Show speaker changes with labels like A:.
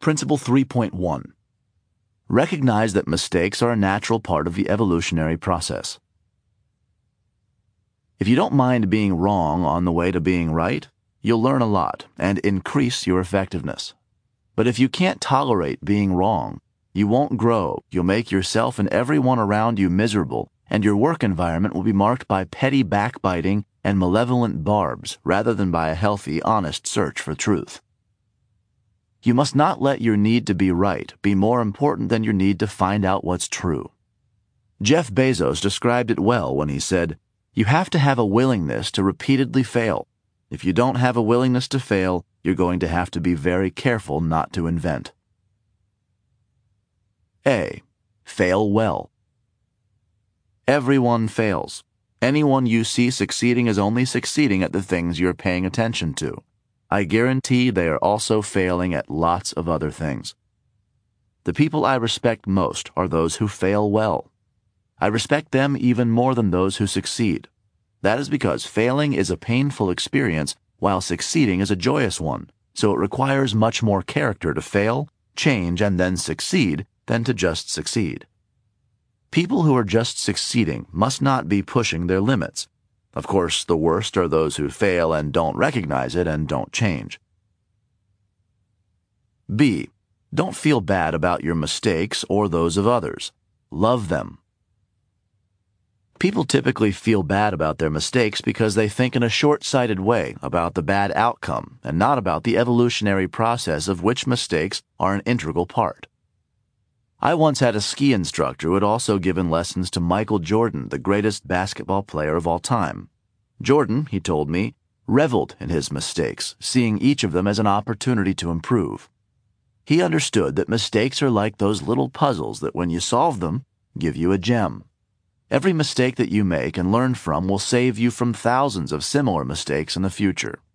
A: Principle 3.1. Recognize that mistakes are a natural part of the evolutionary process. If you don't mind being wrong on the way to being right, you'll learn a lot and increase your effectiveness. But if you can't tolerate being wrong, you won't grow, you'll make yourself and everyone around you miserable, and your work environment will be marked by petty backbiting and malevolent barbs rather than by a healthy, honest search for truth. You must not let your need to be right be more important than your need to find out what's true. Jeff Bezos described it well when he said, "You have to have a willingness to repeatedly fail. If you don't have a willingness to fail, you're going to have to be very careful not to invent." A. Fail well. Everyone fails. Anyone you see succeeding is only succeeding at the things you're paying attention to. I guarantee they are also failing at lots of other things. The people I respect most are those who fail well. I respect them even more than those who succeed. That is because failing is a painful experience while succeeding is a joyous one, so it requires much more character to fail, change, and then succeed than to just succeed. People who are just succeeding must not be pushing their limits. Of course, the worst are those who fail and don't recognize it and don't change. B. Don't feel bad about your mistakes or those of others. Love them. People typically feel bad about their mistakes because they think in a short-sighted way about the bad outcome and not about the evolutionary process of which mistakes are an integral part. I once had a ski instructor who had also given lessons to Michael Jordan, the greatest basketball player of all time. Jordan, he told me, reveled in his mistakes, seeing each of them as an opportunity to improve. He understood that mistakes are like those little puzzles that when you solve them, give you a gem. Every mistake that you make and learn from will save you from thousands of similar mistakes in the future.